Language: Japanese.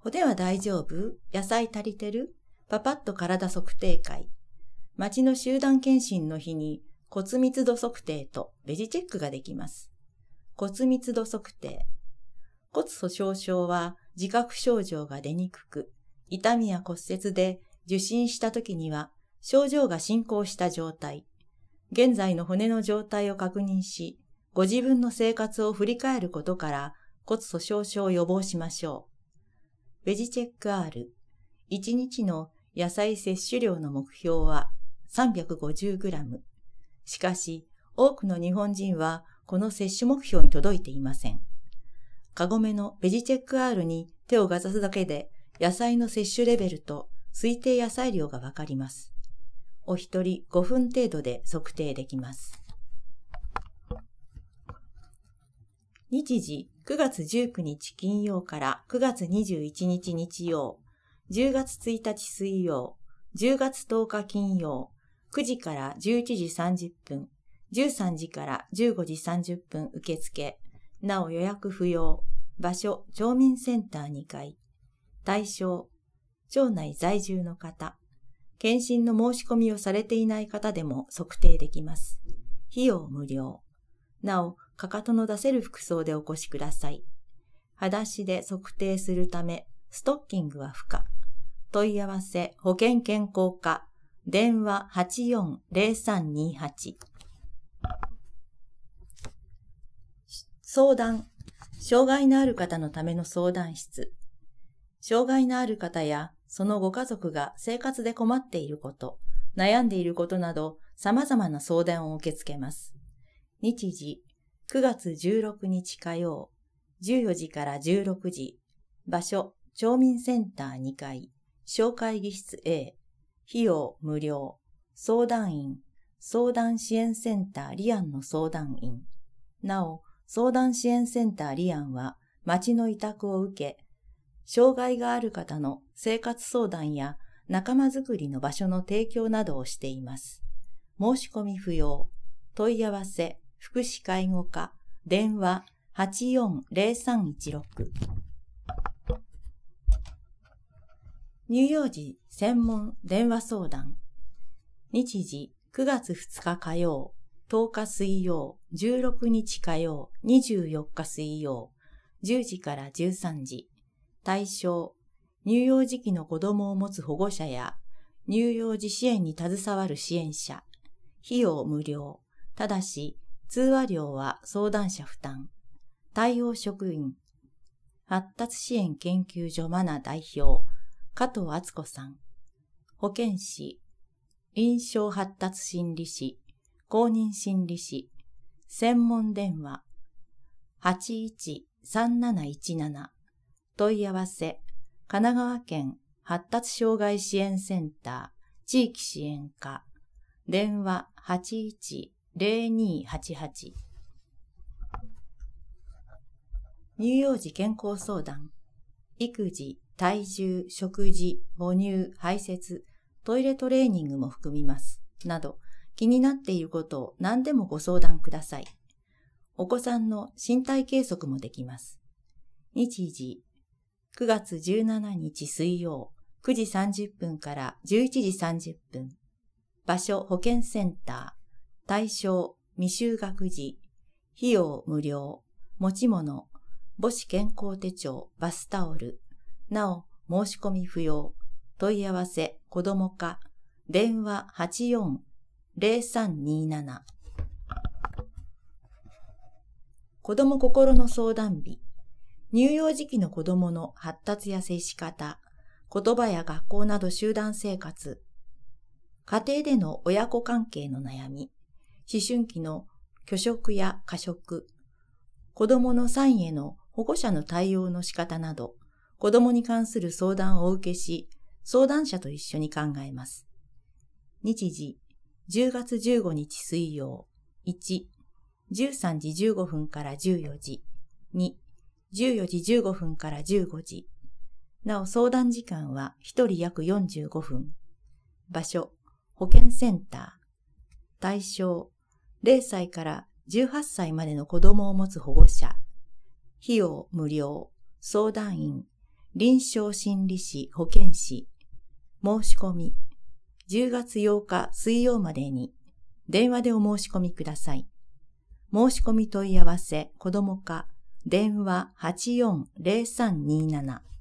骨は大丈夫？野菜足りてる？パパッと体測定会。町の集団検診の日に骨密度測定とベジチェックができます。骨密度測定。骨粗しょう症は自覚症状が出にくく、痛みや骨折で受診した時には症状が進行した状態。現在の骨の状態を確認し、ご自分の生活を振り返ることから骨粗しょう症を予防しましょう。ベジチェック R。1日の野菜摂取量の目標は 350g。しかし、多くの日本人はこの摂取目標に届いていません。カゴメのベジチェック R に手をかざすだけで野菜の摂取レベルと推定野菜量がわかります。お一人5分程度で測定できます。日時9月19日金曜から9月21日日曜、10月1日水曜、10月10日金曜、9時から11時30分、13時から15時30分受付、なお予約不要、場所町民センター2階、対象、町内在住の方、検診の申し込みをされていない方でも測定できます。費用無料。なお、かかとの出せる服装でお越しください。裸足で測定するため、ストッキングは不可。問い合わせ、保健健康課、電話840328。相談、障害のある方のための相談室。障害のある方やそのご家族が生活で困っていること、悩んでいることなど、様々な相談を受け付けます。日時、9月16日火曜、14時から16時。場所、町民センター2階、小会議室 A。費用無料。相談員、相談支援センターリアンの相談員。なお、相談支援センターリアンは、町の委託を受け、障害がある方の生活相談や仲間づくりの場所の提供などをしています。申し込み不要。問い合わせ、福祉介護課、電話840316。乳幼児専門電話相談。日時9月2日火曜、10日水曜、16日火曜、24日水曜、10時から13時。対象、乳幼児期の子供を持つ保護者や乳幼児支援に携わる支援者。費用無料。ただし、通話料は相談者負担。対応職員、発達支援研究所マナ代表、加藤敦子さん。保健師、臨床発達心理士、公認心理士、専門電話、813717。問い合わせ、神奈川県発達障害支援センター、地域支援課、電話810288。乳幼児健康相談、育児、体重、食事、母乳、排泄、トイレトレーニングも含みます。など、気になっていることを何でもご相談ください。お子さんの身体計測もできます。日時、9月17日水曜、9時30分から11時30分。場所、保健センター。対象、未就学児。費用無料。持ち物、母子健康手帳、バスタオル。なお、申し込み不要。問い合わせ、子ども課。電話840327。子ども心の相談日。乳幼児期の子どもの発達や接し方、言葉や学校など集団生活、家庭での親子関係の悩み、思春期の拒食や過食、子どもの産への保護者の対応の仕方など、子どもに関する相談をお受けし、相談者と一緒に考えます。日時、10月15日水曜、1、13時15分から14時、2、14時15分から15時。なお相談時間は1人約45分。場所、保健センター。対象、0歳から18歳までの子供を持つ保護者。費用無料。相談員、 臨床心理士保健師申し込み10月8日水曜までに電話でお申し込みください。申し込み問い合わせ子ども課電話840327